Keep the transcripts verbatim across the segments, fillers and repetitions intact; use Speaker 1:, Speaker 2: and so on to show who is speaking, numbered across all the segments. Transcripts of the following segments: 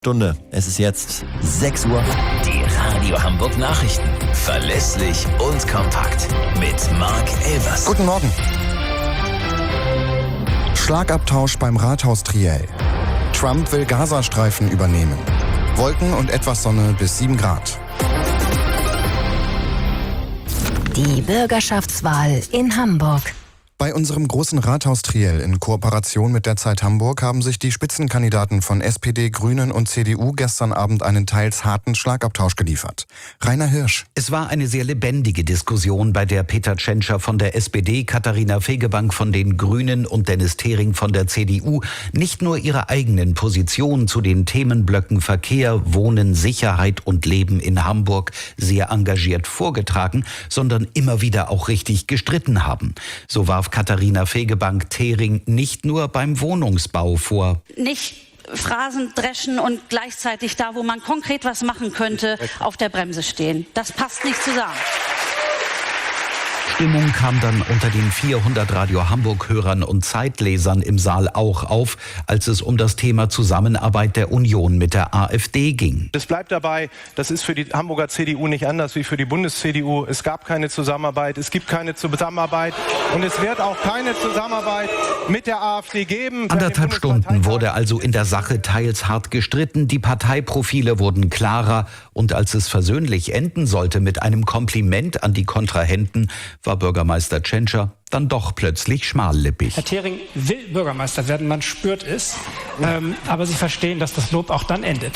Speaker 1: Stunde. Es ist jetzt sechs Uhr.
Speaker 2: Die Radio Hamburg Nachrichten. Verlässlich und kompakt. Mit Marc Elvers.
Speaker 3: Guten Morgen. Schlagabtausch beim Rathaus-Triell. Trump will Gazastreifen übernehmen. Wolken und etwas Sonne bis sieben Grad.
Speaker 4: Die Bürgerschaftswahl in Hamburg.
Speaker 3: Bei unserem großen Rathaus-Triell in Kooperation mit der Zeit Hamburg haben sich die Spitzenkandidaten von S P D, Grünen und C D U gestern Abend einen teils harten Schlagabtausch geliefert. Rainer Hirsch.
Speaker 5: Es war eine sehr lebendige Diskussion, bei der Peter Tschentscher von der S P D, Katharina Fegebank von den Grünen und Dennis Thering von der C D U nicht nur ihre eigenen Positionen zu den Themenblöcken Verkehr, Wohnen, Sicherheit und Leben in Hamburg sehr engagiert vorgetragen, sondern immer wieder auch richtig gestritten haben. So warf Katharina Fegebank Thering nicht nur beim Wohnungsbau vor.
Speaker 6: Nicht Phrasen dreschen und gleichzeitig da, wo man konkret was machen könnte, auf der Bremse stehen. Das passt nicht zusammen.
Speaker 5: Stimmung kam dann unter den vierhundert Radio Hamburg-Hörern und Zeitlesern im Saal auch auf, als es um das Thema Zusammenarbeit der Union mit der AfD ging.
Speaker 7: Es bleibt dabei, das ist für die Hamburger C D U nicht anders wie für die Bundes-C D U. Es gab keine Zusammenarbeit, es gibt keine Zusammenarbeit und es wird auch keine Zusammenarbeit mit der AfD geben.
Speaker 5: Anderthalb Stunden wurde also in der Sache teils hart gestritten, die Parteiprofile wurden klarer und als es versöhnlich enden sollte mit einem Kompliment an die Kontrahenten, war Bürgermeister Tschentscher dann doch plötzlich schmallippig.
Speaker 8: Herr Thering will Bürgermeister werden, man spürt es, ähm, aber Sie verstehen, dass das Lob auch dann endet.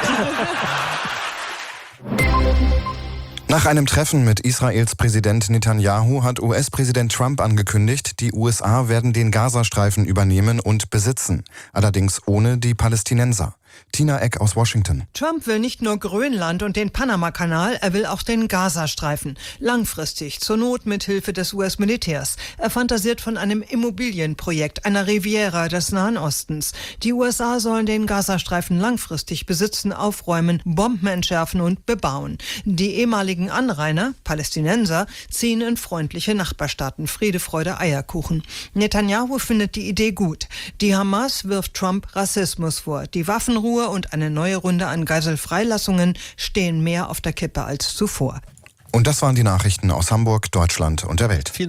Speaker 3: Nach einem Treffen mit Israels Präsident Netanyahu hat U S-Präsident Trump angekündigt, die U S A werden den Gazastreifen übernehmen und besitzen, allerdings ohne die Palästinenser. Tina Eck aus Washington.
Speaker 9: Trump will nicht nur Grönland und den Panamakanal, er will auch den Gazastreifen. Langfristig, zur Not mit Hilfe des U S-Militärs. Er fantasiert von einem Immobilienprojekt, einer Riviera des Nahen Ostens. Die U S A sollen den Gazastreifen langfristig besitzen, aufräumen, Bomben entschärfen und bebauen. Die ehemaligen Anrainer, Palästinenser, ziehen in freundliche Nachbarstaaten. Friede, Freude, Eierkuchen. Netanyahu findet die Idee gut. Die Hamas wirft Trump Rassismus vor. Die Waffenruhe und eine neue Runde an Geiselfreilassungen stehen mehr auf der Kippe als zuvor.
Speaker 3: Und das waren die Nachrichten aus Hamburg, Deutschland und der Welt.